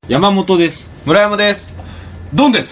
山本です。 村山です。 ドンです。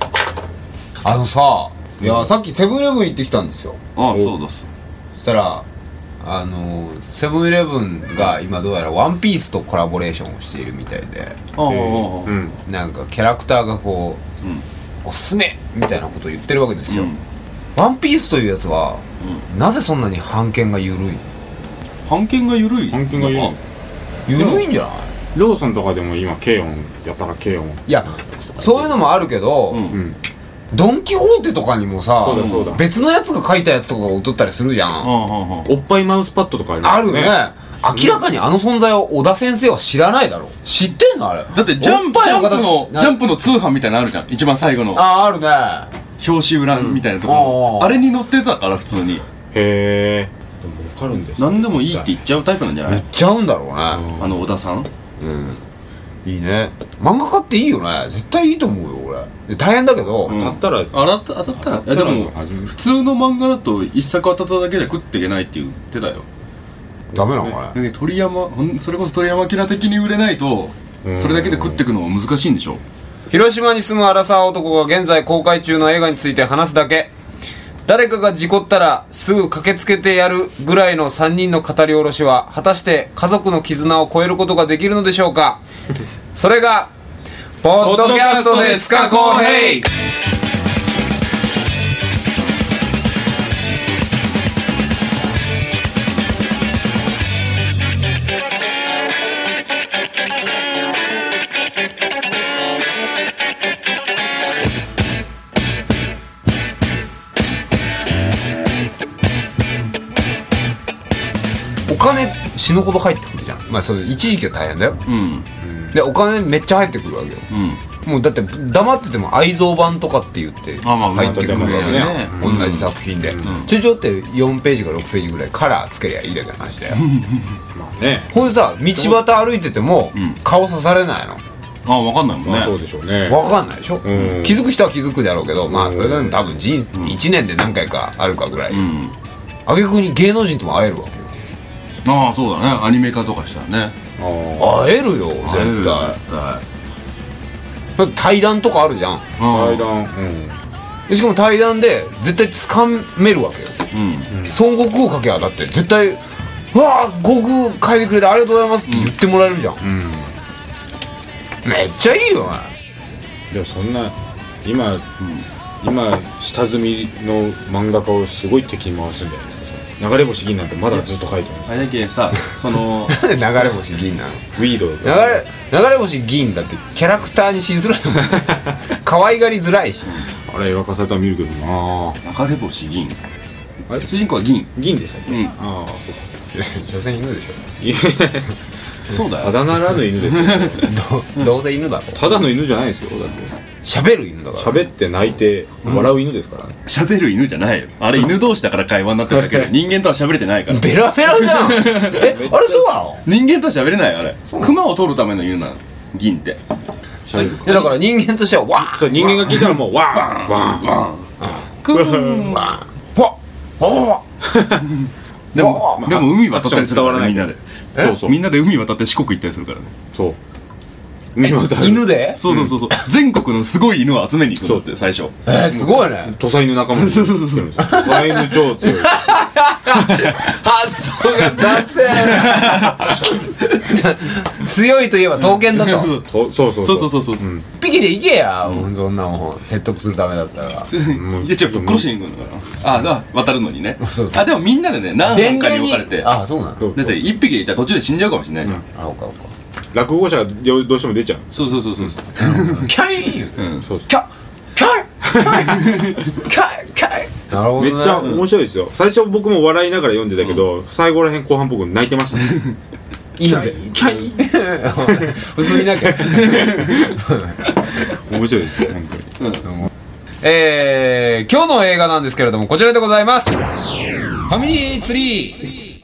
さ、いや、さっきセブンイレブン行ってきたんですよ。 ああ、そうです。 そしたらセブンイレブンが今どうやらワンピースとコラボレーションをしているみたいで、なんかキャラクターがこう、おすすめみたいなことを言ってるわけですよ。ワンピースというやつは、なぜそんなに版権が緩い？ 版権が緩い？ 緩いんじゃない？ ローソンとかでも今軽音やたら軽音、 いや、そういうのもあるけど、ドン・キホーテとかにもさ、別のやつが書いたやつとかが劣ったりするじゃん。 おっぱいマウスパッドとかあるよね。明らかにあの存在を小田先生は知らないだろ。知ってんのあれ？ だってジャンプの通販みたいなのあるじゃん、一番最後の。 あるね。 表紙裏みたいなところ、あれに載ってたから普通に。 へえ。でも分かるんです。 何でもいいって言っちゃうタイプなんじゃない？ 言っちゃうんだろうね。 小田さん。 いいね。漫画家っていいよね。絶対いいと思うよ俺。大変だけど、 当たったらでも普通の漫画だと一作当たっただけで食っていけないって言ってたよ。 ダメなのかね。 それこそ鳥山明的に売れないとそれだけで食っていくのは難しいんでしょ。 広島に住むアラサー男が現在公開中の映画について話すだけ。誰かが事故ったらすぐ駆けつけてやるぐらいの3人の語り下ろしは果たして家族の絆を超えることができるのでしょうか。それがポッドキャストで塚公平。お金死ぬほど入ってくるじゃん。まあそれ一時期は大変だよ。でお金めっちゃ入ってくるわけよ。もうだって黙ってても愛蔵版とかって言って入ってくるやんね。同じ作品で通常って4ページか6ページぐらいカラーつけりゃいいだけの話だよ。 まあね。 これさ、道端歩いてても顔刺されないの？ 分かんないもんね。 そうでしょうね。 分かんないでしょ。気づく人は気づくだろうけど、まあそれでも多分1年で何回かあるかぐらい。挙句に芸能人とも会えるわけよ。 ああ、そうだね。アニメ化とかしたらね。 会えるよ絶対。対談とかあるじゃん。 対談。 しかも対談で絶対掴めるわけよ。孫悟空かけはだって絶対「うわあ悟空書いてくれてありがとうございます」って言ってもらえるじゃん。めっちゃいいよね。 でもそんな今下積みの漫画家をすごい敵に回すんじゃないですか。流れ星銀なんてまだずっと書いてる。 あれだけさ、 なんで流れ星銀なの？ ウィード流れ星銀だってキャラクターにしづらいもん。可愛がりづらいし。 あれ描かされたら見るけどな。 流れ星銀。あれ主人公は銀でしたっけ？ああ、 そうか。所詮犬でしょ。 そうだよ。 ただならぬ犬ですよ。 どうせ犬だろ。 ただの犬じゃないですよ。だって喋る犬だから。 喋って泣いて笑う犬ですから。 喋る犬じゃないよ。あれ犬同士だから会話になってるだけで人間とは喋れてないから。 ベラベラじゃん。あれそうなの？ 人間とは喋れないあれ。熊を取るための犬なの。銀って。 だから人間としてはワーン。 人間が聞いたらもうワーンワーンワーンクーンワーンワッワッ。 でも海渡ったりするからね、みんなで。 そうみんなで海渡って四国行ったりするからね。 そう。 犬で？ そう。全国のすごい犬を集めに行くのって最初。 すごいね。 土佐犬仲間に。そう。土佐犬超強い。 発想が雑やな。強いといえば刀剣だと。 そう。 一匹で行けや。そんなもん説得するためだったら。 いや違う、殺しに行くんだから。渡るのにね。でもみんなでね、何本かに分かれて。 あ、そうなの。 だって一匹でいたら途中で死んじゃうかもしれないじゃん。 あ、おか。 落語者がどうしても出ちゃう。 そう。 キャイン。キャイなるほどね。 めっちゃ面白いですよ。最初僕も笑いながら読んでたけど、最後らへん後半僕泣いてましたね。 いいのでキャイン。普通になんか面白いですよ本当に。 今日の映画なんですけれどもこちらでございます。ファミリーツリー。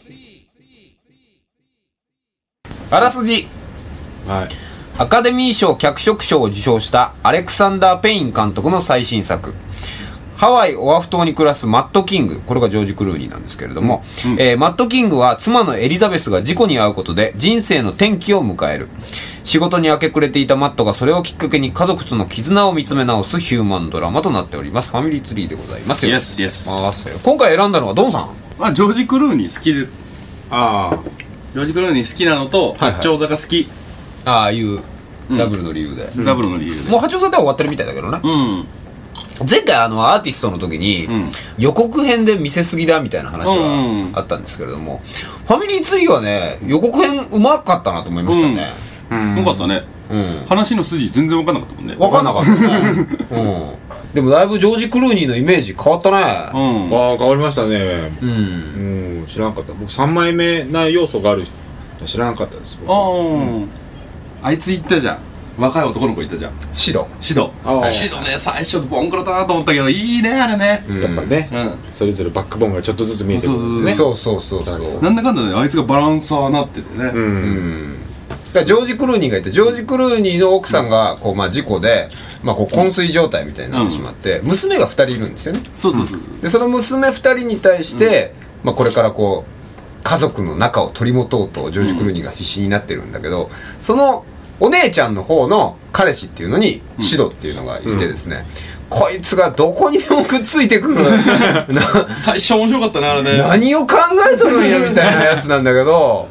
あらすじ。アカデミー賞脚色賞を受賞したアレクサンダー・ペイン監督の最新作。 ハワイ・オアフ島に暮らすマット・キング、これがジョージ・クルーニーなんですけれども、マット・キングは妻のエリザベスが事故に遭うことで人生の転機を迎える。仕事に明け暮れていたマットがそれをきっかけに家族との絆を見つめ直すヒューマンドラマとなっております。ファミリーツリーでございますよ。今回選んだのはドンさん。 まあジョージ・クルーニー好きで、ジョージ・クルーニー好きなのと八丁坂好き。 ああいうダブルの理由で、 ダブルの理由でもう八丁坂では終わってるみたいだけどね。前回アーティストの時に、予告編で見せすぎだみたいな話があったんですけれども、ファミリーツリーはね予告編うまかったなと思いましたね。 よかったね。話の筋全然分かんなかったもんね。 分かんなかったね。でもだいぶジョージ・クルーニーのイメージ変わったね。 変わりましたね。知らなかった。僕3枚目な要素がある知らなかったです。 あいつ言ったじゃん、若い男の子言ったじゃん、シドね、最初ボンクロだなと思ったけどいいねあれね。 やっぱね、それぞれバックボーンがちょっとずつ見えてくるんですね。 そうなんだかんだね、あいつがバランサーなっててね。 ジョージ・クルーニーがいて、ジョージ・クルーニーの奥さんがこう、事故で、昏睡状態みたいになってしまって、娘が2人いるんですよね。でその娘2人に対して、これからこう家族の仲を取り持とうとジョージ・クルーニーが必死になってるんだけど、そのお姉ちゃんの方の彼氏っていうのにシドっていうのがいてですね、こいつがどこにでもくっついてくる最初面白かったねあれね。 何を考えとるんやみたいなやつなんだけど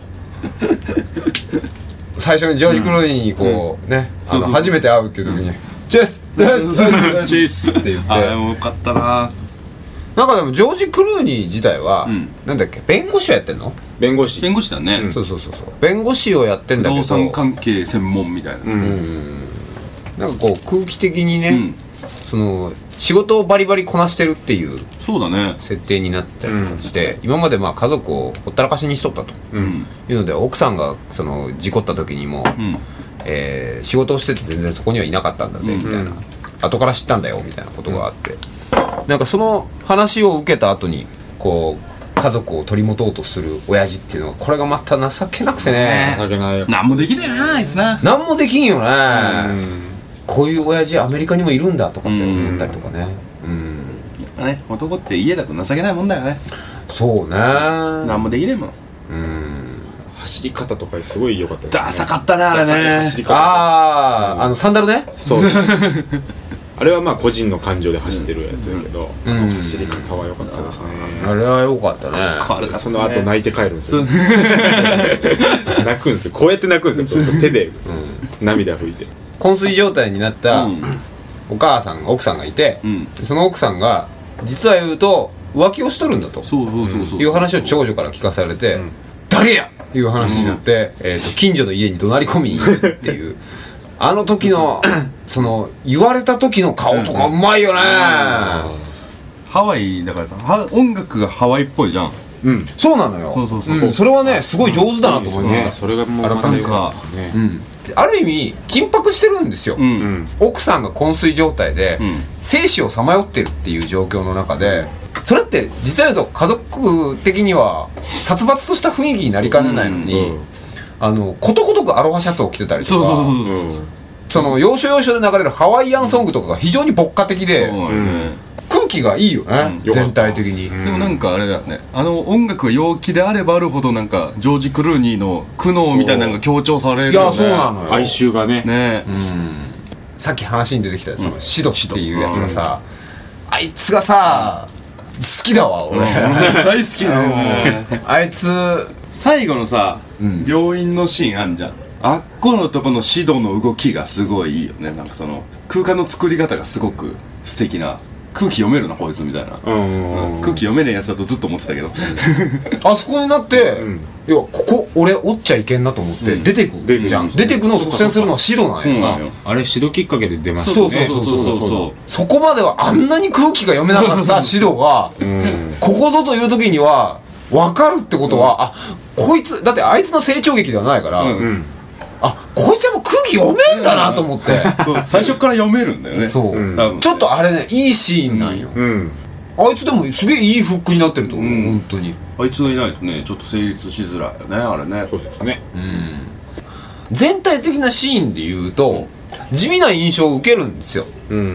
最初にジョージ・クルーニーにこうね、初めて会うっていう時にジェスって言って、 あれもよかったな。 なんかでもジョージ・クルーニー自体は、なんだっけ、弁護士をやってんの？ 弁護士だね。 そう弁護士をやってんだけど、 不動産関係専門みたいな。 なんかこう空気的にね、その仕事をバリバリこなしてるっていう設定になったりとかして、今まで家族をほったらかしにしとったというので、奥さんがその事故った時にも、仕事をしてて全然そこにはいなかったんだぜみたいな、後から知ったんだよみたいなことがあって、なんかその話を受けた後にこう家族を取り持とうとする親父っていうのが、これがまた情けなくてね。 情けないよ。 何もできねえなあいつな。 何もできんよね。こういう親父アメリカにもいるんだとかって思ったりとかね。 男って家だと情けないもんだよね。 そうね。 何もできねえもん。 走り方とかすごい良かったですね。 ダサかったねあれね。 サンダルね。 そうあれは個人の感情で走ってるやつだけど、走り方は良かったですね。 あれは良かったね。 その後泣いて帰るんですよ。泣くんですよ。こうやって泣くんですよ。手で涙拭いて。 昏睡状態になった奥さんがいて、その奥さんが実は言うと浮気をしとるんだという話を長女から聞かされて、誰やいう話になって、近所の家に怒鳴り込みに行くっていうあの時のその言われた時の顔とかうまいよね。 ハワイだからさ、音楽がハワイっぽいじゃん。 そうなのよ。それはねすごい上手だなと思いました。 それがもうまた良かったですね。 ある意味緊迫してるんですよ。奥さんが昏睡状態で生死をさまよってるっていう状況の中で、それって実は言うと家族的には殺伐とした雰囲気になりかねないのに、ことごとくアロハシャツを着てたりとか、その要所要所で流れるハワイアンソングとかが非常に牧歌的で、空気がいいよね、全体的に。 でもなんかあれだよね、音楽が陽気であればあるほどなんかジョージ・クルーニーの苦悩みたいなのが強調されるよね。 いやそうなのよ。 哀愁がね。 さっき話に出てきたそのシドっていうやつがさ、あいつがさ好きだわ俺。 大好きだよね。 あいつ最後のさ病院のシーンあんじゃん。あっこのとこのシドの動きがすごいいいよね。なんかその空間の作り方がすごく素敵な。空気読めるなこいつみたいな。空気読めねえやつだとずっと思ってたけど、 あそこになって、いやここ俺折っちゃいけんなと思って出てくじゃん。出てくのを率先するのはシドなんや。 あれシドきっかけで出ますよね。そこまではあんなに空気が読めなかったシドがここぞという時には分かるってことは、あこいつだってあいつの成長劇ではないから、あこいつはもう空気読めんだなと思って、 最初から読めるんだよね。 そうちょっとあれねいいシーンなんよ。あいつでもすげえいいフックになってると思う。本当にあいつがいないとねちょっと成立しづらいよねあれね。 そうですね。 全体的なシーンで言うと地味な印象を受けるんですよ。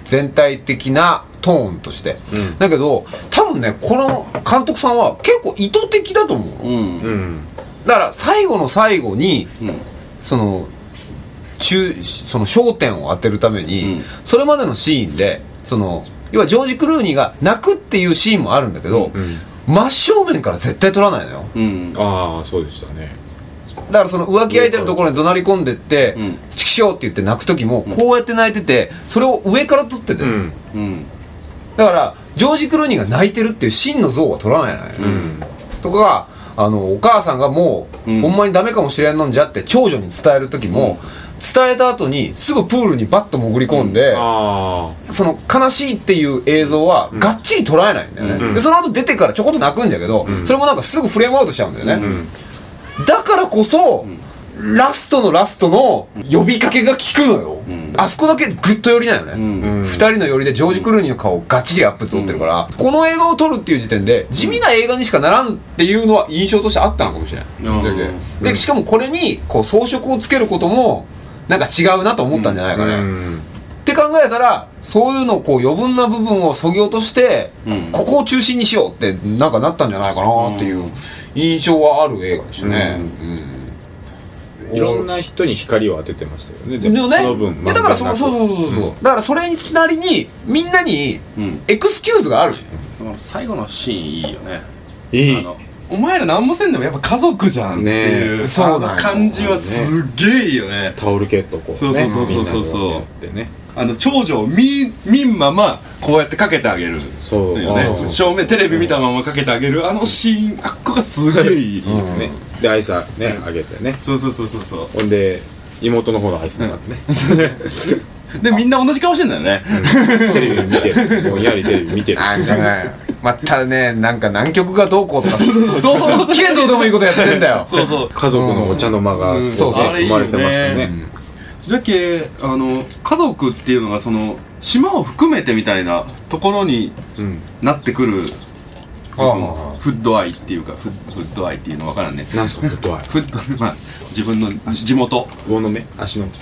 全体的なトーンとして、だけど多分ねこの監督さんは結構意図的だと思うの、だから最後の最後に、その焦点を当てるために、それまでのシーンで要はジョージ・クルーニーが泣くっていうシーンもあるんだけど、真正面から絶対撮らないのよ、 ああそうでしたね。 だからその浮気相手のところに怒鳴り込んでって「チキショー」って言って泣く時もこうやって泣いてて、それを上から撮ってて、だからジョージ・クルーニーが泣いてるっていう真の像は撮らないのよ、とかお母さんがもう、ほんまにダメかもしれんのんじゃって長女に伝える時も、伝えた後にすぐプールにバッと潜り込んで、その悲しいっていう映像はがっちり捉えないんだよね、でその後出てからちょこっと泣くんだけど、それもなんかすぐフレームアウトしちゃうんだよね、だからこそ、ラストの呼びかけが効くのよ、あそこだけグッと寄りなよね、2人の寄りでジョージ・クルーニーの顔をガッチリアップで撮ってるから、この映画を撮るっていう時点で地味な映画にしかならんっていうのは印象としてあったのかもしれない、でしかもこれにこう装飾をつけることもなんか違うなと思ったんじゃないかね、って考えたらそういうのをこう余分な部分を削ぎ落として、ここを中心にしようってなんかなったんじゃないかなっていう印象はある映画でしたね、 いろんな人に光を当ててましたよね。でもね、 その分だからそう、だからそれなりにみんなにエクスキューズがある、 最後のシーンいいよね。 いい。 お前ら何もせんでもやっぱ家族じゃんっていう、 そうな感じはすっげえいいよね。 タオルケットこうそうみんなでやってね、 長女を見んままこうやってかけてあげる、 そうよね、正面テレビ見たままかけてあげるシーン、あっこがすげえいいですね。で愛さねあげてね、 そうほんで妹の方の愛さもらってね、 でみんな同じ顔してんだよね、 テレビ見てる、ぼんやりテレビ見てる、 なんかねまたね、なんか南極がどうこうとかすっげえどうでもいいことやってんだよ家族のお茶の間がそう生まれてましたね。 じゃけ家族っていうのがその島を含めてみたいなところになってくる、フッド愛っていうかフッド愛っていうの分からんね。 なんすかフッド愛、 まあ自分の地元、 魚の目、足の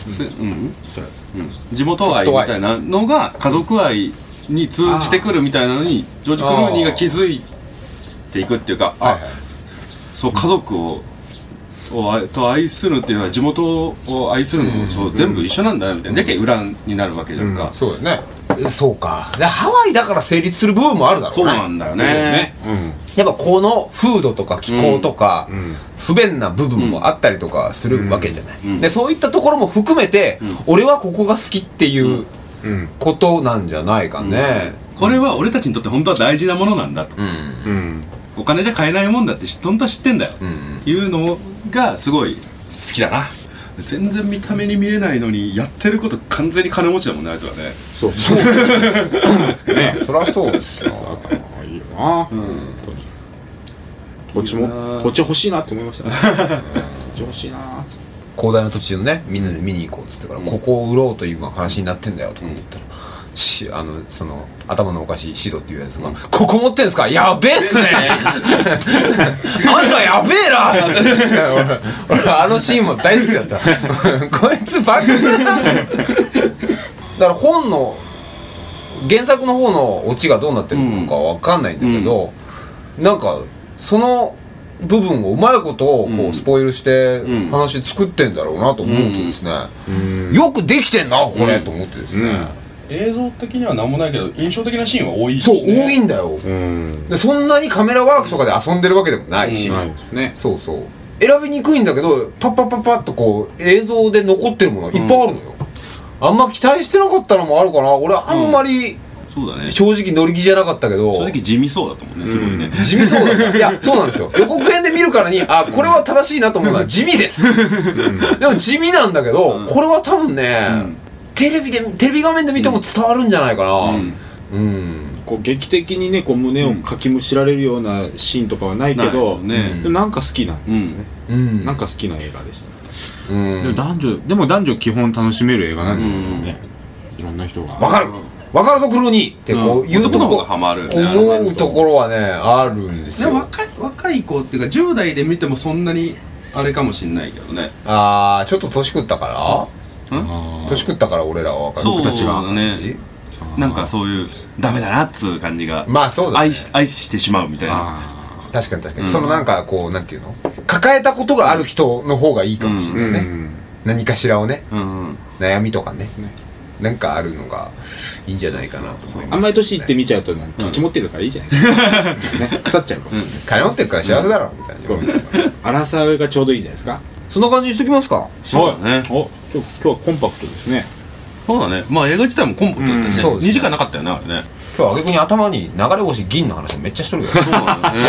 地元愛みたいなのが家族愛に通じてくるみたいなのにジョージ・クルーニーが気づいていくっていうか、そう家族と愛するっていうのは地元を愛するのと全部一緒なんだよみたいな、だけ裏になるわけじゃんか、 そうだよね、そうか、でハワイだから成立する部分もあるだろうね。 そうなんだよね、 やっぱこの風土とか気候とか、不便な部分もあったりとかするわけじゃない、でそういったところも含めて、俺はここが好きっていうことなんじゃないかね、 これは俺たちにとって本当は大事なものなんだと、お金じゃ買えないもんだって本当は知ってんだよ、いうのがすごい好きだな。全然見た目に見えないのにやってること完全に金持ちだもんね、あいつはね。 そうね、そりゃそうですよ。 いいよな、本当に。こっち欲しいなって思いましたね。こっち欲しいな。 広大な土地をね、みんなで見に行こうっつってから、ここを売ろうという話になってんだよとか言ったら、その頭のおかしいシドっていうやつが「ここ持ってんすか、やべえっすねあんたやべえな」俺あのシーンも大好きだったこいつバカだから本の原作の方のオチがどうなってるのかわかんないんだけど、なんかその部分をうまいことをこうスポイルして話作ってんだろうなと思うとですね、よくできてんなこれと思ってですね、 映像的には何もないけど印象的なシーンは多いし、 そう多いんだよ、でそんなにカメラワークとかで遊んでるわけでもないし、 ないですね。 そうそう選びにくいんだけど、パッパッパッパッとこう映像で残ってるものがいっぱいあるのよ、あんま期待してなかったのもあるかな。俺あんまりそうだね、 正直乗り気じゃなかったけど、 正直地味そうだったもんね、すごいね、 地味そうだったいやそうなんですよ、予告編で見るからにあこれは正しいなと思うのは地味ですでも地味なんだけど、これは多分ね、テレビ画面で見ても伝わるんじゃないかな。 こう劇的にね、こう胸をかきむしられるようなシーンとかはないけど、でもなんか好きなんですよね。なんか好きな映画でした。でも男女基本楽しめる映画なんじゃないですかね。いろんな人がわかるぞクルーニーってこういうところ男の方がハマる思うところはねあるんですよ。 若い子っていうか10代で見てもそんなにあれかもしんないけどね。 ああちょっと年食ったか年食ったから俺らは分かる。 そうたちがだね。なんかそういうダメだなっつう感じが、 まあそうだね、 愛してしまうみたいな。 確かに確かに、そのなんかこうなんていうの、抱えたことがある人の方がいいかもしれないね、何かしらをね、悩みとかね、なんかあるのがいいんじゃないかなと思います。 あんまり年いって見ちゃうと土地持ってるからいいじゃないですか、ね、腐っちゃうかもしれない。 金持ってるから幸せだろみたいな。 そう荒さがちょうどいいんじゃないですか。 そんな感じにしときますか。 そうだね。 今日はコンパクトですね。 そうだね。まあ映画自体もコンパクトだったし、 そうですね 2時間なかったよね、あれね。 今日は逆に頭に流れ星銀の話めっちゃしとるけど。 そうだね。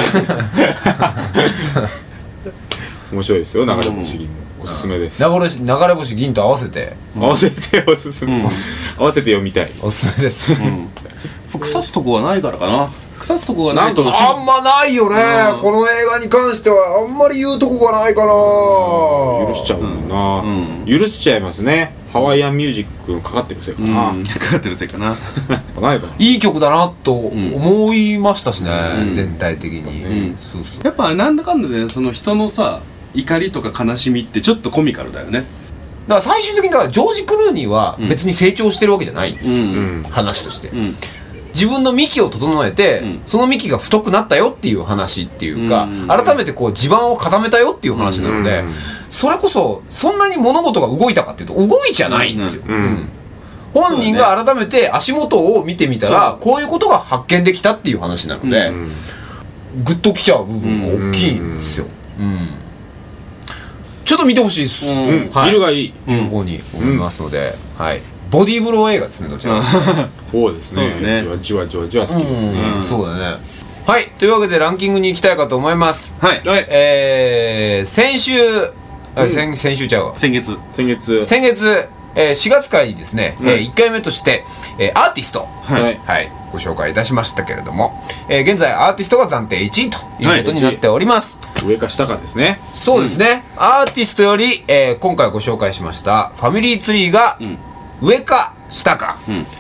面白いですよ、流れ星銀もおすすめです。 流れ星銀と合わせて合わせておすすめ、合わせて読みたい。 おすすめです。 腐すとこがないからかな。腐すとこがないとあんまないよね、この映画に関しては。あんまり言うとこがないかな。 許しちゃうもんな、許しちゃいますね。ハワイアンミュージックのかかってるせいかな、 かかってるせいかな。 ないかな。 いい曲だなと思いましたしね、全体的に、そうそう。 やっぱなんだかんだでその人のさ怒りとか悲しみってちょっとコミカルだよね。 だから最終的にだからジョージ・クルーニーは別に成長してるわけじゃないんですよ、話として、自分の幹を整えて、その幹が太くなったよっていう話っていうか、改めてこう地盤を固めたよっていう話なので、それこそそんなに物事が動いたかっていうと動いちゃないんですよ、本人が改めて足元を見てみたらこういうことが発見できたっていう話なので、グッときちゃう部分が大きいんですよ。ちょっと見てほしいです。 見るがいい。 ここに思いますので、はい。ボディーブロー映画ですね、どちらか。 そうですね。じわじわ好きですね。 そうだね。はい。というわけでランキングに行きたいかと思います。 はい。 先週先週ちゃうわ。 先月 4月回にですね、1回目として、アーティスト、ご紹介いたしましたけれども、現在アーティストが暫定1位ということになっております。 上か下かですね。 そうですね。アーティストより、今回ご紹介しましたファミリーツリーが上か下か、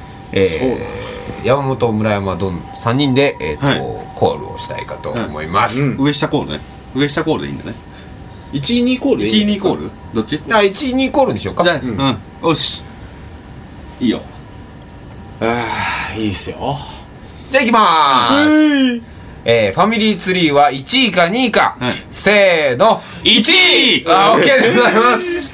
山本村山ドン3人で、コールをしたいかと思います。 上下コールね。上下コールでいいんだね。 1、2コールでいい。 1、2コールどっち？ 1、2コールにしようか。 じゃあ、よし。いいよ。 いいっすよ。 じゃあいきまーす。ファミリーツリーは1位か2位か、せーの、1位。オッケーでございます。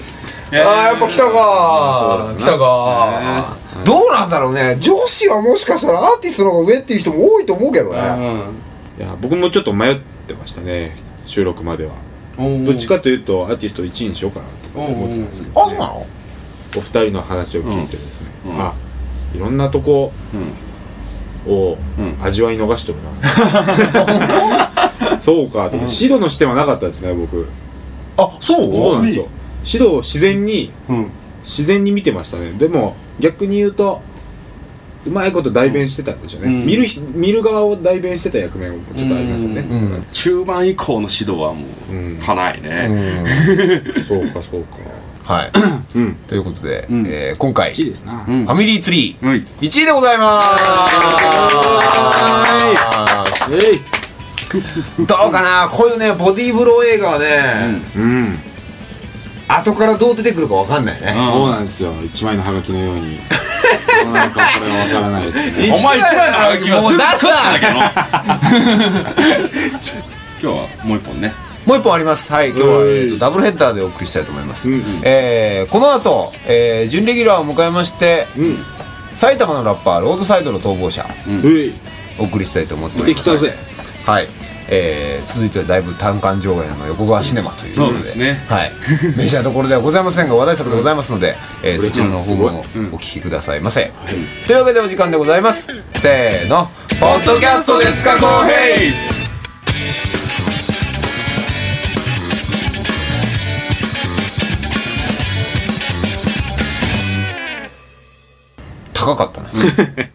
やっぱ来たか来たか。どうなんだろうね。女子はもしかしたらアーティストの方が上っていう人も多いと思うけどね。 いや僕もちょっと迷ってましたね、収録までは。どっちかというとアーティスト1位にしようかなと思ってたんですけど、 あ、そうなの？ お二人の話を聞いてですね、いろんなとこを味わい逃しとるな。そうかと、シドの視点はなかったですね、僕。そうなんですよ。シドを自然に見てましたね。でも逆に言うとうまいこと代弁してたんでしょうね、見る側を代弁してた役目もちょっとありますよね。 中盤以降の指導はもうパないね。 そうかそうか。 はい。ということで、今回 1位ですな。 ファミリーツリー1位でございます。どうかな、こういうねボディーブロー映画はね、後からどう出てくるかわかんないね。 そうなんですよ。一枚のハガキのように。なんかこれはわからないですね。 お前一枚のハガキはもう出すな。今日はもう一本ね。 もう一本あります。はい、今日はダブルヘッダーでお送りしたいと思います。この後、準レギュラーを迎えまして、埼玉のラッパーロードサイドの逃亡者、お送りしたいと思っております。 見てきたぜ。 はい。続いてはだいぶ単館上映の横川シネマということで、はい、メジャーどころではございませんが話題作でございますので、そちらの方もお聞きくださいませ。というわけでお時間でございます。せーの、ポッドキャストでつかこうへい。高かったね。